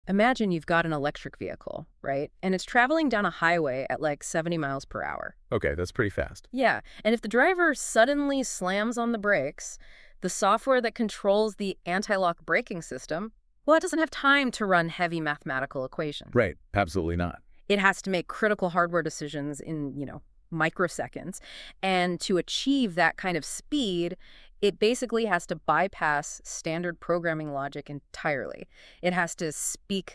Imagine you've got an electric vehicle, right? And it's traveling down a highway at like 70 miles per hour. Okay, that's pretty fast. Yeah, and if the driver suddenly slams on the brakes, the software that controls the anti-lock braking system, well, it doesn't have time to run heavy mathematical equations. Right, absolutely not. It has to make critical hardware decisions in, microseconds. And to achieve that kind of speed, it basically has to bypass standard programming logic entirely. It has to speak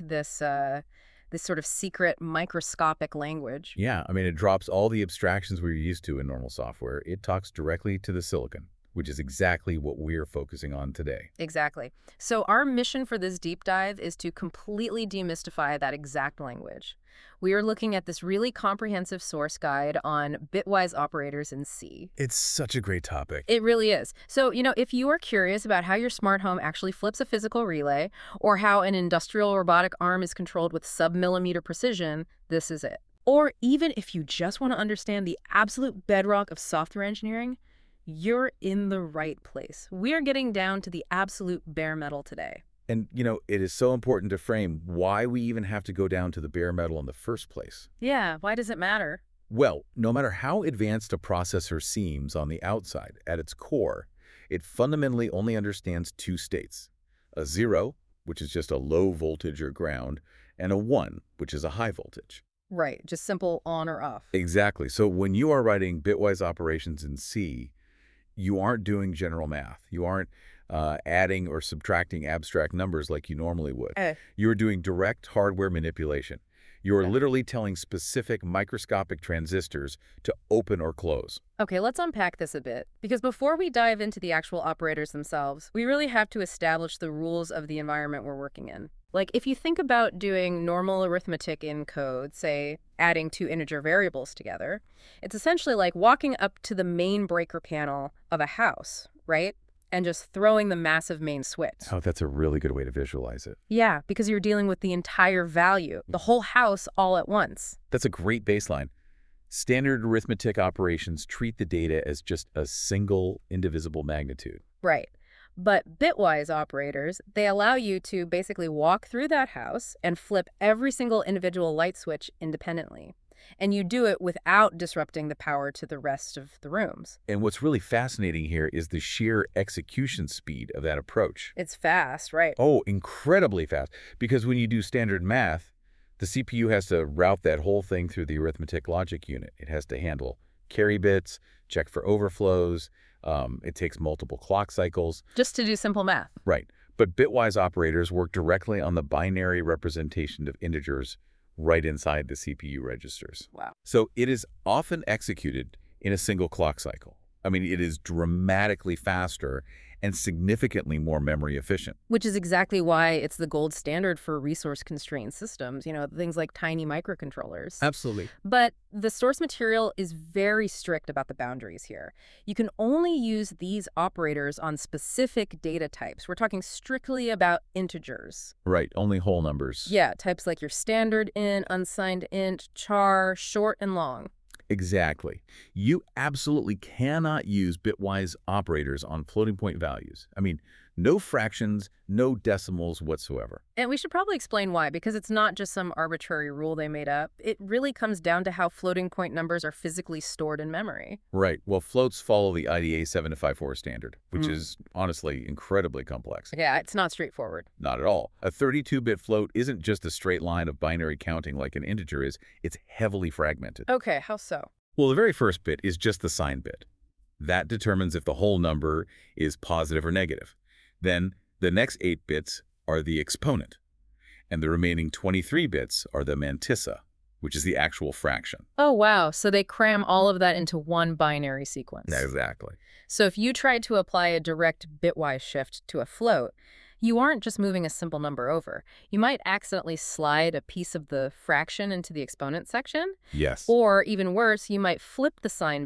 this sort of secret microscopic language. Yeah, I mean, it drops all the abstractions we're used to in normal software. It talks directly to the silicon, which is exactly what we're focusing on today. Exactly. So our mission for this deep dive is to completely demystify that exact language. We are looking at this really comprehensive source guide on bitwise operators in C. It's such a great topic. It really is. So, if you are curious about how your smart home actually flips a physical relay or how an industrial robotic arm is controlled with sub-millimeter precision, this is it. Or even if you just want to understand the absolute bedrock of software engineering, you're in the right place. We are getting down to the absolute bare metal today. And, it is so important to frame why we even have to go down to the bare metal in the first place. Yeah, why does it matter? Well, no matter how advanced a processor seems on the outside, at its core, it fundamentally only understands two states. A 0, which is just a low voltage or ground, and a 1, which is a high voltage. Right, just simple on or off. Exactly. So when you are writing bitwise operations in C, you aren't doing general math. You aren't adding or subtracting abstract numbers like you normally would. You're doing direct hardware manipulation. You're literally telling specific microscopic transistors to open or close. Okay, let's unpack this a bit, because before we dive into the actual operators themselves, we really have to establish the rules of the environment we're working in. Like, if you think about doing normal arithmetic in code, say, adding two integer variables together, it's essentially like walking up to the main breaker panel of a house, right? And just throwing the massive main switch. Oh, that's a really good way to visualize it. Yeah, because you're dealing with the entire value, the whole house all at once. That's a great baseline. Standard arithmetic operations treat the data as just a single indivisible magnitude. Right. But bitwise operators, they allow you to basically walk through that house and flip every single individual light switch independently. And you do it without disrupting the power to the rest of the rooms. And what's really fascinating here is the sheer execution speed of that approach. It's fast, right? Oh, incredibly fast. Because when you do standard math, the CPU has to route that whole thing through the arithmetic logic unit. It has to handle carry bits, check for overflows. It takes multiple clock cycles. Just to do simple math. Right. But bitwise operators work directly on the binary representation of integers right inside the CPU registers. Wow. So it is often executed in a single clock cycle. I mean, it is dramatically faster and significantly more memory efficient. Which is exactly why it's the gold standard for resource-constrained systems, things like tiny microcontrollers. Absolutely. But the source material is very strict about the boundaries here. You can only use these operators on specific data types. We're talking strictly about integers. Right, only whole numbers. Yeah, types like your standard int, unsigned int, char, short and long. Exactly. You absolutely cannot use bitwise operators on floating point values. I mean, no fractions, no decimals whatsoever. And we should probably explain why, because it's not just some arbitrary rule they made up. It really comes down to how floating point numbers are physically stored in memory. Right. Well, floats follow the IDA 7254 standard, which is honestly incredibly complex. Yeah, it's not straightforward. Not at all. A 32-bit float isn't just a straight line of binary counting like an integer is. It's heavily fragmented. Okay, how so? Well, the very first bit is just the sign bit. That determines if the whole number is positive or negative. Then the next 8 bits are the exponent, and the remaining 23 bits are the mantissa, which is the actual fraction. Oh, wow. So they cram all of that into one binary sequence. Exactly. So if you tried to apply a direct bitwise shift to a float, you aren't just moving a simple number over. You might accidentally slide a piece of the fraction into the exponent section. Yes. Or even worse, you might flip the sign bit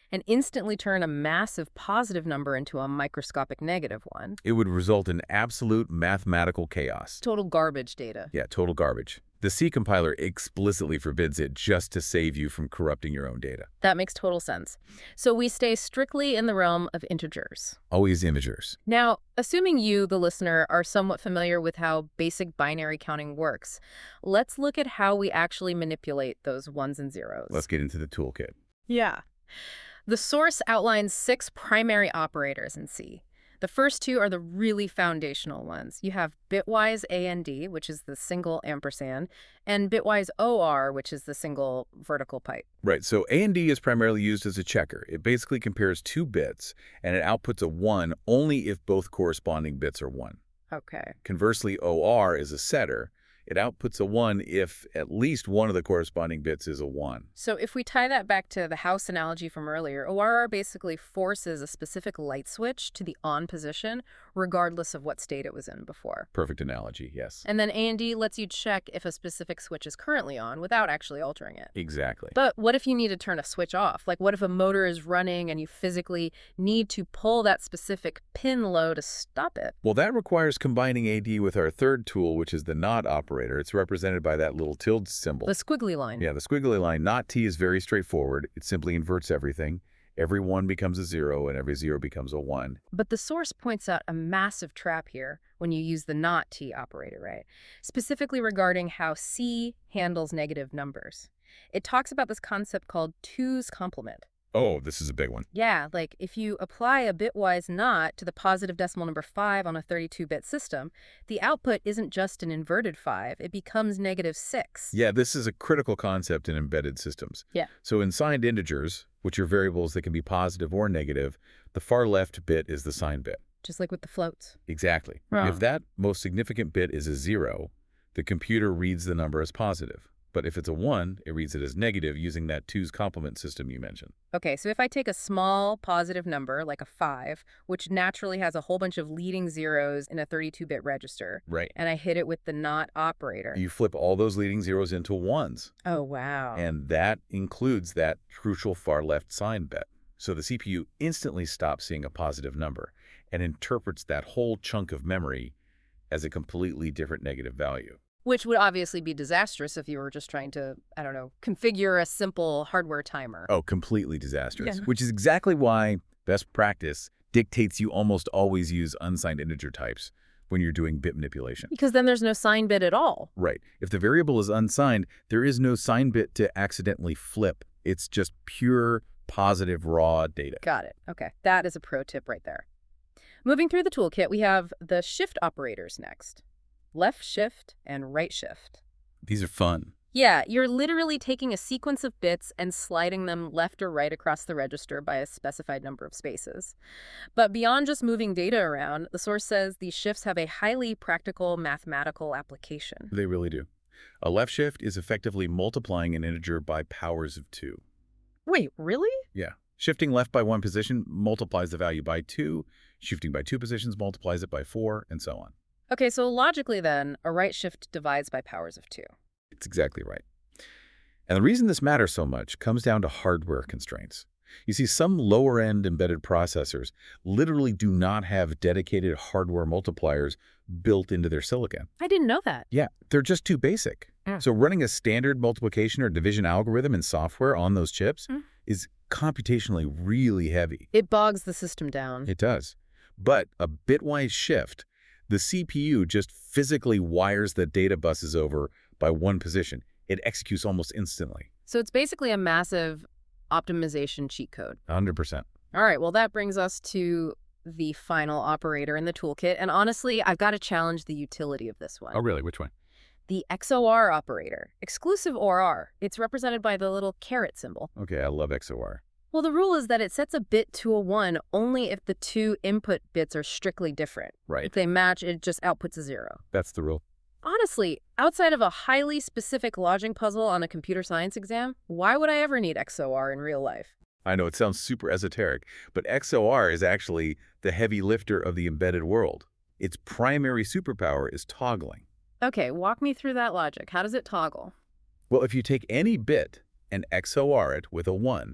and instantly turn a massive positive number into a microscopic negative one. It would result in absolute mathematical chaos. Total garbage data. Yeah, total garbage. The C compiler explicitly forbids it just to save you from corrupting your own data. That makes total sense. So we stay strictly in the realm of integers. Always integers. Now, assuming you, the listener, are somewhat familiar with how basic binary counting works, let's look at how we actually manipulate those ones and zeros. Let's get into the toolkit. Yeah. The source outlines 6 primary operators in C. The first 2 are the really foundational ones. You have bitwise AND, which is the single ampersand, and bitwise OR, which is the single vertical pipe. Right, so AND is primarily used as a checker. It basically compares 2 bits, and it outputs a 1 only if both corresponding bits are 1. Okay. Conversely, OR is a setter. It outputs a 1 if at least one of the corresponding bits is a 1. So if we tie that back to the house analogy from earlier, ORR basically forces a specific light switch to the on position, regardless of what state it was in before. Perfect analogy, yes. And then AND lets you check if a specific switch is currently on without actually altering it. Exactly. But what if you need to turn a switch off? Like, what if a motor is running and you physically need to pull that specific pin low to stop it? Well, that requires combining AD with our third tool, which is the NOT operator. It's represented by that little tilde symbol. The squiggly line. Yeah, the squiggly line. NOT T is very straightforward. It simply inverts everything. Every 1 becomes a 0, and every 0 becomes a 1. But the source points out a massive trap here when you use the NOT T operator, right? Specifically regarding how C handles negative numbers. It talks about this concept called 2's complement. Oh, this is a big one. Yeah, like if you apply a bitwise NOT to the positive decimal number 5 on a 32-bit system, the output isn't just an inverted 5, it becomes -6. Yeah, this is a critical concept in embedded systems. Yeah. So in signed integers, which are variables that can be positive or negative, the far left bit is the sign bit. Just like with the floats. Exactly. If that most significant bit is a 0, the computer reads the number as positive. But if it's a 1, it reads it as negative using that 2's complement system you mentioned. Okay, so if I take a small positive number, like a 5, which naturally has a whole bunch of leading zeros in a 32-bit register, Right. and I hit it with the NOT operator. You flip all those leading zeros into 1s. Oh, wow. And that includes that crucial far left sign bit. So the CPU instantly stops seeing a positive number and interprets that whole chunk of memory as a completely different negative value. Which would obviously be disastrous if you were just trying to, I don't know, configure a simple hardware timer. Oh, completely disastrous. Yeah. Which is exactly why best practice dictates you almost always use unsigned integer types when you're doing bit manipulation. Because then there's no sign bit at all. Right. If the variable is unsigned, there is no sign bit to accidentally flip. It's just pure positive raw data. Got it. Okay, that is a pro tip right there. Moving through the toolkit, we have the shift operators next. Left shift and right shift. These are fun. Yeah, you're literally taking a sequence of bits and sliding them left or right across the register by a specified number of spaces. But beyond just moving data around, the source says these shifts have a highly practical mathematical application. They really do. A left shift is effectively multiplying an integer by powers of 2. Wait, really? Yeah. Shifting left by 1 position multiplies the value by 2. Shifting by 2 positions multiplies it by 4, and so on. Okay, so logically then, a right shift divides by powers of 2. It's exactly right. And the reason this matters so much comes down to hardware constraints. You see, some lower-end embedded processors literally do not have dedicated hardware multipliers built into their silicon. I didn't know that. Yeah, they're just too basic. So running a standard multiplication or division algorithm in software on those chips is computationally really heavy. It bogs the system down. It does. But a bitwise shift, the CPU just physically wires the data buses over by 1 position. It executes almost instantly. So it's basically a massive optimization cheat code. 100%. All right, well, that brings us to the final operator in the toolkit. And honestly, I've got to challenge the utility of this one. Oh, really? Which one? The XOR operator, exclusive OR. It's represented by the little caret symbol. Okay, I love XOR. Well, the rule is that it sets a bit to a 1 only if the 2 input bits are strictly different. Right. If they match, it just outputs a 0. That's the rule. Honestly, outside of a highly specific logic puzzle on a computer science exam, why would I ever need XOR in real life? I know it sounds super esoteric, but XOR is actually the heavy lifter of the embedded world. Its primary superpower is toggling. Okay, walk me through that logic. How does it toggle? Well, if you take any bit and XOR it with a 1,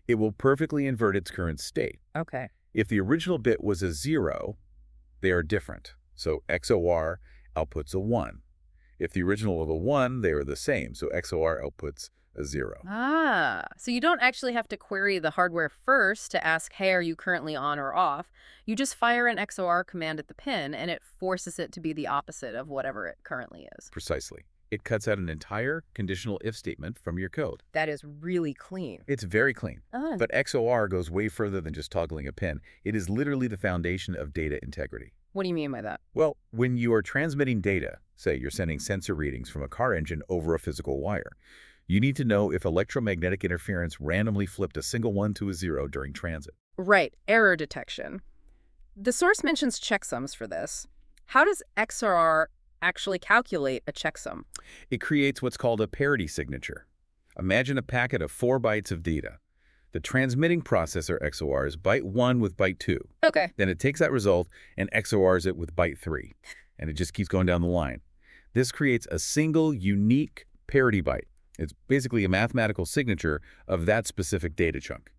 It will perfectly invert its current state. Okay. If the original bit was a 0, they are different. So XOR outputs a 1. If the original was a 1, they are the same. So XOR outputs a 0. Ah, so you don't actually have to query the hardware first to ask, hey, are you currently on or off? You just fire an XOR command at the pin, and it forces it to be the opposite of whatever it currently is. Precisely. It cuts out an entire conditional if statement from your code. That is really clean. It's very clean. Oh. But XOR goes way further than just toggling a pin. It is literally the foundation of data integrity. What do you mean by that? Well, when you are transmitting data, say you're sending sensor readings from a car engine over a physical wire, you need to know if electromagnetic interference randomly flipped a single 1 to a 0 during transit. Right, error detection. The source mentions checksums for this. How does XOR actually calculate a checksum? It creates what's called a parity signature. Imagine a packet of 4 bytes of data. The transmitting processor XORs byte 1 with byte 2. Okay. Then it takes that result and XORs it with byte 3. And it just keeps going down the line. This creates a single, unique parity byte. It's basically a mathematical signature of that specific data chunk.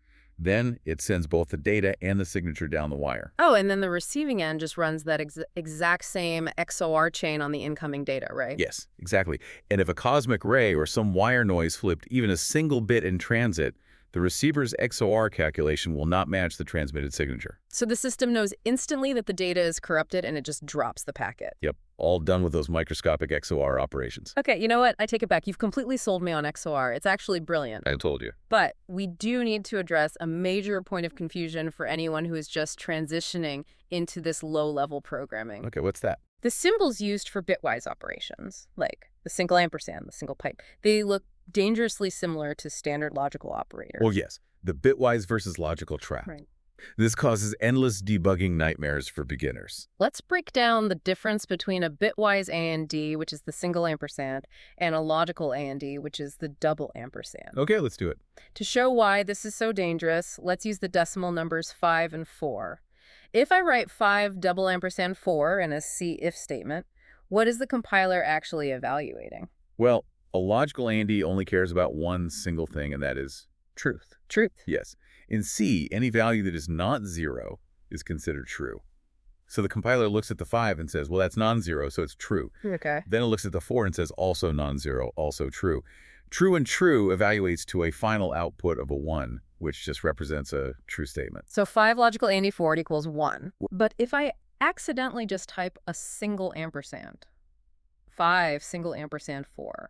Then it sends both the data and the signature down the wire. Oh, and then the receiving end just runs that exact same XOR chain on the incoming data, right? Yes, exactly. And if a cosmic ray or some wire noise flipped even a single bit in transit, the receiver's XOR calculation will not match the transmitted signature. So the system knows instantly that the data is corrupted and it just drops the packet. Yep, all done with those microscopic XOR operations. Okay, you know what? I take it back. You've completely sold me on XOR. It's actually brilliant. I told you. But we do need to address a major point of confusion for anyone who is just transitioning into this low-level programming. Okay, what's that? The symbols used for bitwise operations, like the single ampersand, the single pipe, they look dangerously similar to standard logical operators. Well, yes, the bitwise versus logical trap. Right. This causes endless debugging nightmares for beginners. Let's break down the difference between a bitwise AND, which is the single ampersand, and a logical AND, which is the double ampersand. Okay, let's do it. To show why this is so dangerous, let's use the decimal numbers 5 and 4. If I write 5 double ampersand 4 in a C-if statement, what is the compiler actually evaluating? Well, a logical AND only cares about one single thing, and that is truth. Truth. Yes. In C, any value that is not 0 is considered true. So the compiler looks at the 5 and says, well, that's non-zero, so it's true. Okay. Then it looks at the 4 and says, also non-zero, also true. True and true evaluates to a final output of a 1, which just represents a true statement. So 5 logical AND 4 equals 1. But if I accidentally just type a single ampersand, 5 single ampersand 4,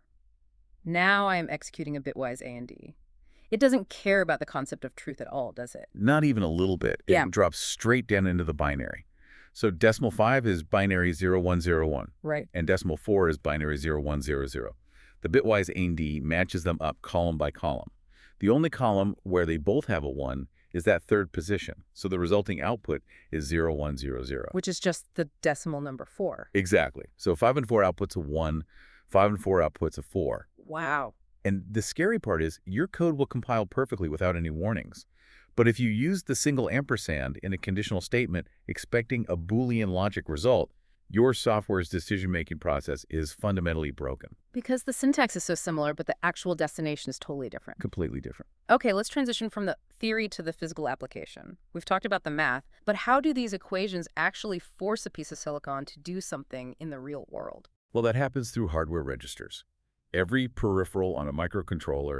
now I am executing a bitwise AND. It doesn't care about the concept of truth at all, does it? Not even a little bit. Yeah. It drops straight down into the binary. So decimal 5 is binary 0101. Right. And decimal 4 is binary 0100. The bitwise AND matches them up column by column. The only column where they both have a 1 is that third position. So the resulting output is 0100. Which is just the decimal number 4. Exactly. So 5 and 4 outputs a 1. 5 and 4 outputs a 4. Wow. And the scary part is your code will compile perfectly without any warnings. But if you use the single ampersand in a conditional statement expecting a Boolean logic result, your software's decision-making process is fundamentally broken. Because the syntax is so similar, but the actual destination is totally different. Completely different. Okay, let's transition from the theory to the physical application. We've talked about the math, but how do these equations actually force a piece of silicon to do something in the real world? Well, that happens through hardware registers. Every peripheral on a microcontroller,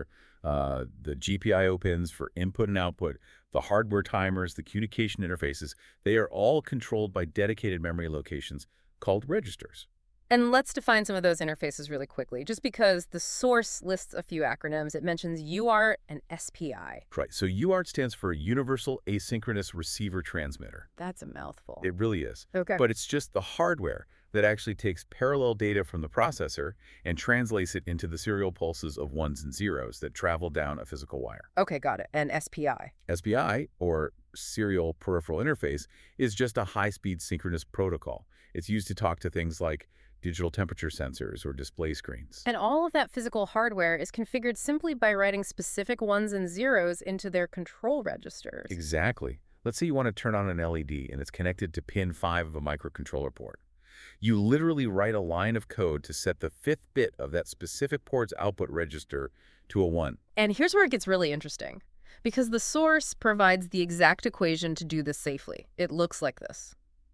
the GPIO pins for input and output, the hardware timers, the communication interfaces, they are all controlled by dedicated memory locations called registers. And let's define some of those interfaces really quickly. Just because the source lists a few acronyms, it mentions UART and SPI. Right. So UART stands for Universal Asynchronous Receiver Transmitter. That's a mouthful. It really is. Okay. But it's just the hardware that actually takes parallel data from the processor and translates it into the serial pulses of ones and zeros that travel down a physical wire. Okay, got it. And SPI? SPI, or Serial Peripheral Interface, is just a high-speed synchronous protocol. It's used to talk to things like digital temperature sensors or display screens. And all of that physical hardware is configured simply by writing specific ones and zeros into their control registers. Exactly. Let's say you want to turn on an LED and it's connected to pin 5 of a microcontroller port. You literally write a line of code to set the 5th bit of that specific port's output register to a 1. And here's where it gets really interesting. Because the source provides the exact equation to do this safely. It looks like this.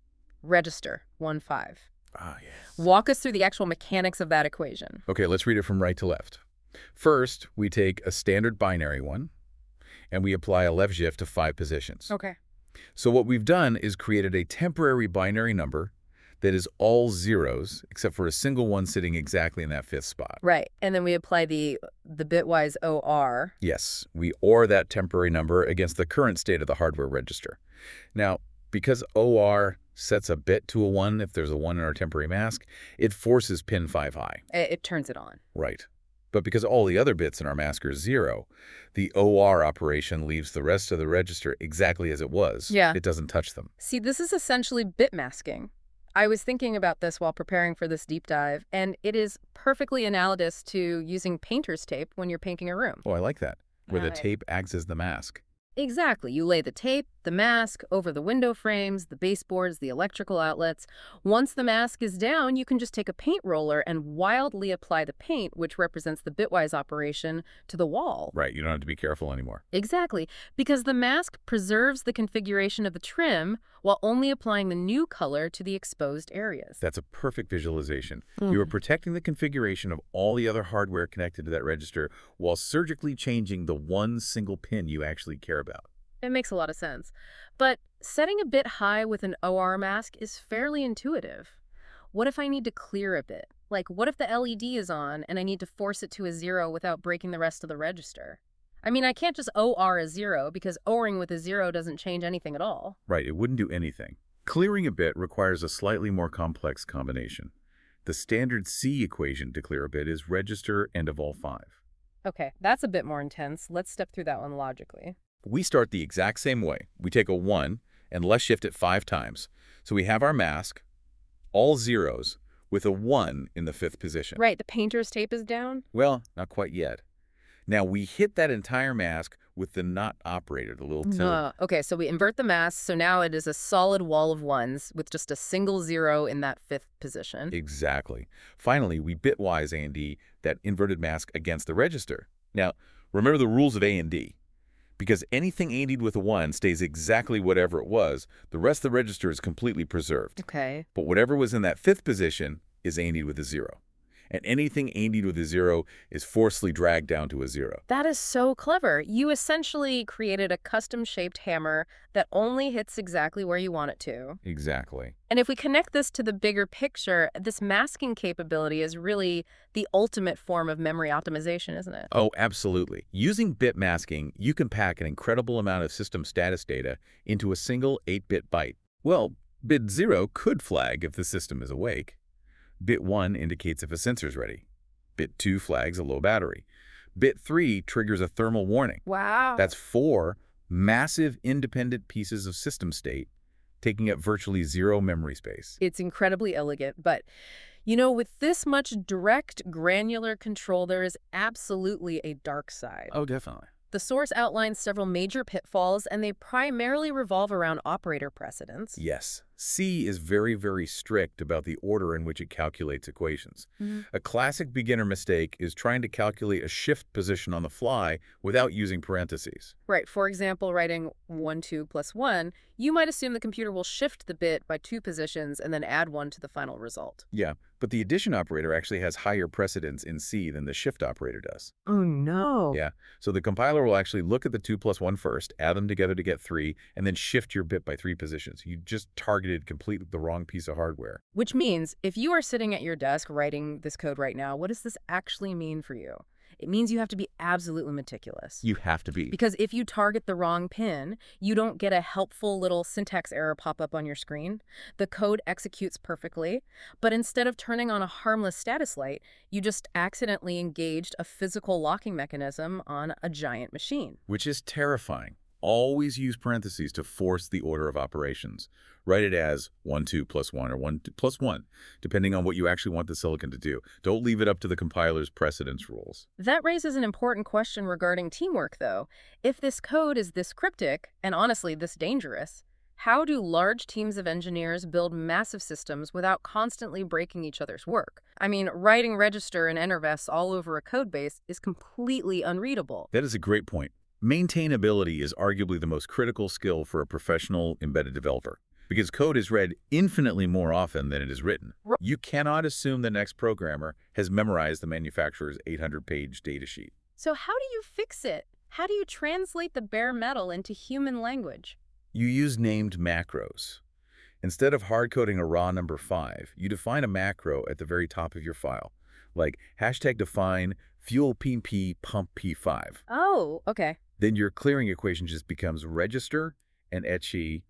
Register 1-5. Ah, yes. Walk us through the actual mechanics of that equation. Okay, let's read it from right to left. First, we take a standard binary one, and we apply a left shift to 5 positions. Okay. So what we've done is created a temporary binary number that is all zeros, except for a single one sitting exactly in that 5th spot. Right. And then we apply the bitwise OR. Yes, we OR that temporary number against the current state of the hardware register. Now, because OR sets a bit to a 1 if there's a 1 in our temporary mask, it forces pin 5 high. It turns it on. Right. But because all the other bits in our mask are 0, the OR operation leaves the rest of the register exactly as it was. Yeah. It doesn't touch them. See, this is essentially bit masking. I was thinking about this while preparing for this deep dive, and it is perfectly analogous to using painter's tape when you're painting a room. Oh, I like that, where the Right. tape acts as the mask. Exactly. You lay the tape, the mask, over the window frames, the baseboards, the electrical outlets. Once the mask is down, you can just take a paint roller and wildly apply the paint, which represents the bitwise operation, to the wall. Right, you don't have to be careful anymore. Exactly, because the mask preserves the configuration of the trim while only applying the new color to the exposed areas. That's a perfect visualization. You are protecting the configuration of all the other hardware connected to that register while surgically changing the one single pin you actually care about. It makes a lot of sense. But setting a bit high with an OR mask is fairly intuitive. What if I need to clear a bit? Like, what if the LED is on and I need to force it to a 0 without breaking the rest of the register? I mean, I can't just OR a 0 because ORing with a 0 doesn't change anything at all. Right, it wouldn't do anything. Clearing a bit requires a slightly more complex combination. The standard C equation to clear a bit is register end of all 5. Okay, that's a bit more intense. Let's step through that one logically. We start the exact same way. We take a 1 and left shift it 5 times. So we have our mask, all zeros, with a 1 in the 5th position. Right, the painter's tape is down? Well, not quite yet. Now we hit that entire mask with the not operator, the little tilde. Okay, so we invert the mask, so now it is a solid wall of ones with just a single 0 in that 5th position. Exactly. Finally, we bitwise A&D that inverted mask against the register. Now, remember the rules of A&D. Because anything A&D'd with a 1 stays exactly whatever it was, the rest of the register is completely preserved. Okay. But whatever was in that 5th position is A&D'd with a 0. And anything A&D'd with a 0 is forcibly dragged down to a 0. That is so clever. You essentially created a custom-shaped hammer that only hits exactly where you want it to. Exactly. And if we connect this to the bigger picture, this masking capability is really the ultimate form of memory optimization, isn't it? Oh, absolutely. Using bit masking, you can pack an incredible amount of system status data into a single 8-bit byte. Well, bit 0 could flag if the system is awake. Bit 1 indicates if a sensor's ready. Bit 2 flags a low battery. Bit 3 triggers a thermal warning. Wow. That's 4 massive independent pieces of system state, taking up virtually 0 memory space. It's incredibly elegant, but you know, with this much direct, granular control, there is absolutely a dark side. Oh, definitely. The source outlines several major pitfalls, and they primarily revolve around operator precedence. Yes. C is very, very strict about the order in which it calculates equations. A classic beginner mistake is trying to calculate a shift position on the fly without using parentheses. Right. For example, writing 1, 2 plus 1, you might assume the computer will shift the bit by 2 positions and then add 1 to the final result. Yeah, but the addition operator actually has higher precedence in C than the shift operator does. Oh, no. Yeah, so the compiler will actually look at the 2 plus 1 first, add them together to get 3, and then shift your bit by 3 positions. You just targeted completely the wrong piece of hardware. Which means if you are sitting at your desk writing this code right now, what does this actually mean for you? It means you have to be absolutely meticulous. You have to be. Because if you target the wrong pin, you don't get a helpful little syntax error pop up on your screen. The code executes perfectly, but instead of turning on a harmless status light, you just accidentally engaged a physical locking mechanism on a giant machine. Which is terrifying. Always use parentheses to force the order of operations. Write it as 1, 2 plus 1 or 1 2 plus 1, depending on what you actually want the silicon to do. Don't leave it up to the compiler's precedence rules. That raises an important question regarding teamwork, though. If this code is this cryptic, and honestly this dangerous, how do large teams of engineers build massive systems without constantly breaking each other's work? I mean, writing register and entervest all over a code base is completely unreadable. That is a great point. Maintainability is arguably the most critical skill for a professional embedded developer, because code is read infinitely more often than it is written. You cannot assume the next programmer has memorized the manufacturer's 800-page datasheet. So how do you fix it? How do you translate the bare metal into human language? You use named macros. Instead of hard-coding a raw number 5, you define a macro at the very top of your file, like #define fuel PP pump P5. Oh, okay. Then your clearing equation just becomes register and etchy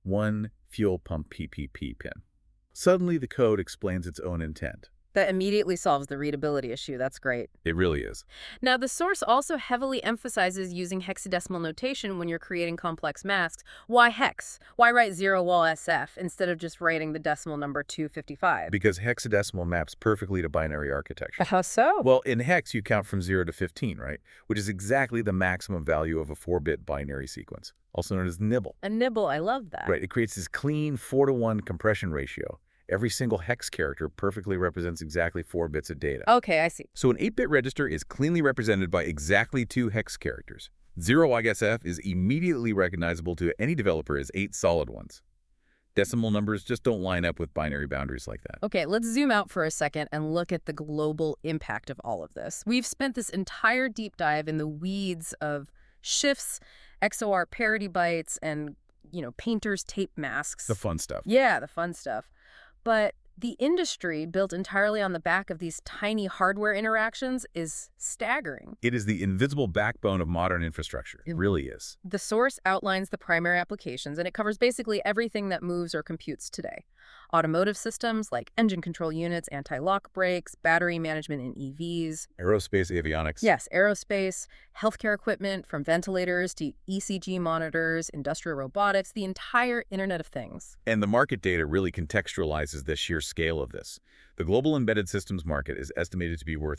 1 fuel pump PPP pin. Suddenly, the code explains its own intent. That immediately solves the readability issue. That's great. It really is. Now, the source also heavily emphasizes using hexadecimal notation when you're creating complex masks. Why hex? Why write 0 wall SF instead of just writing the decimal number 255? Because hexadecimal maps perfectly to binary architecture. How so? Well, in hex, you count from 0 to 15, right? Which is exactly the maximum value of a 4-bit binary sequence, also known as nibble. A nibble, I love that. Right, it creates this clean 4-to-1 compression ratio. Every single hex character perfectly represents exactly 4 bits of data. Okay, I see. So an 8-bit register is cleanly represented by exactly 2 hex characters. 0 IGSF is immediately recognizable to any developer as 8 solid ones. Decimal numbers just don't line up with binary boundaries like that. Okay, let's zoom out for a second and look at the global impact of all of this. We've spent this entire deep dive in the weeds of shifts, XOR parity bytes, and, painter's tape masks. The fun stuff. Yeah, the fun stuff. But the industry, built entirely on the back of these tiny hardware interactions, is staggering. It is the invisible backbone of modern infrastructure. It really is. The source outlines the primary applications, and it covers basically everything that moves or computes today. Automotive systems like engine control units, anti-lock brakes, battery management in EVs. Aerospace avionics. Yes, aerospace, healthcare equipment from ventilators to ECG monitors, industrial robotics, the entire Internet of Things. And the market data really contextualizes the sheer scale of this. The global embedded systems market is estimated to be worth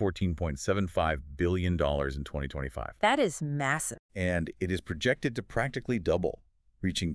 $114.75 billion in 2025. That is massive. And it is projected to practically double, reaching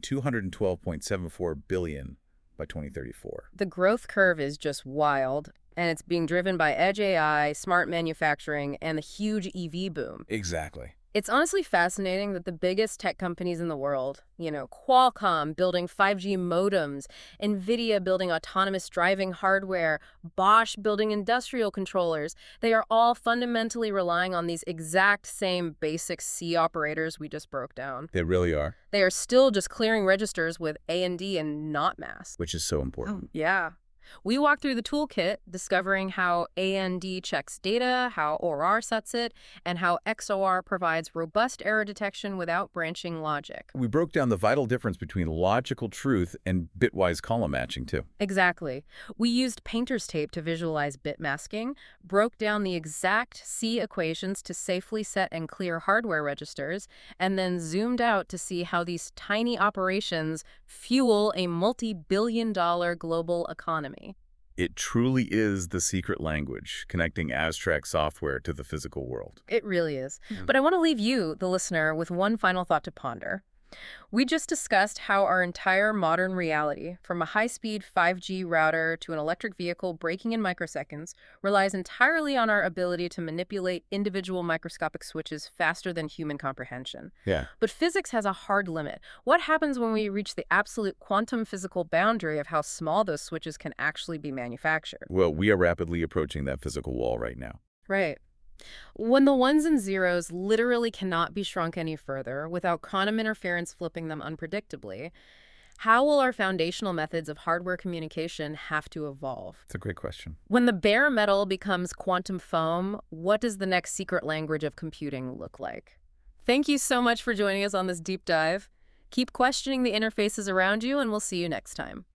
$212.74 billion by 2034. The growth curve is just wild, and it's being driven by edge AI, smart manufacturing, and the huge EV boom. Exactly. It's honestly fascinating that the biggest tech companies in the world, Qualcomm building 5G modems, NVIDIA building autonomous driving hardware, Bosch building industrial controllers, they are all fundamentally relying on these exact same basic C operators we just broke down. They really are. They are still just clearing registers with AND and not mask. Which is so important. Yeah. We walked through the toolkit, discovering how AND checks data, how OR sets it, and how XOR provides robust error detection without branching logic. We broke down the vital difference between logical truth and bitwise column matching, too. Exactly. We used painter's tape to visualize bit masking, broke down the exact C equations to safely set and clear hardware registers, and then zoomed out to see how these tiny operations fuel a multi-billion-dollar global economy. It truly is the secret language connecting abstract software to the physical world. It really is. But I want to leave you, the listener, with one final thought to ponder. We just discussed how our entire modern reality, from a high-speed 5G router to an electric vehicle braking in microseconds, relies entirely on our ability to manipulate individual microscopic switches faster than human comprehension. Yeah. But physics has a hard limit. What happens when we reach the absolute quantum physical boundary of how small those switches can actually be manufactured? Well, we are rapidly approaching that physical wall right now. Right. When the ones and zeros literally cannot be shrunk any further without quantum interference flipping them unpredictably, how will our foundational methods of hardware communication have to evolve? It's a great question. When the bare metal becomes quantum foam, what does the next secret language of computing look like? Thank you so much for joining us on this deep dive. Keep questioning the interfaces around you, and we'll see you next time.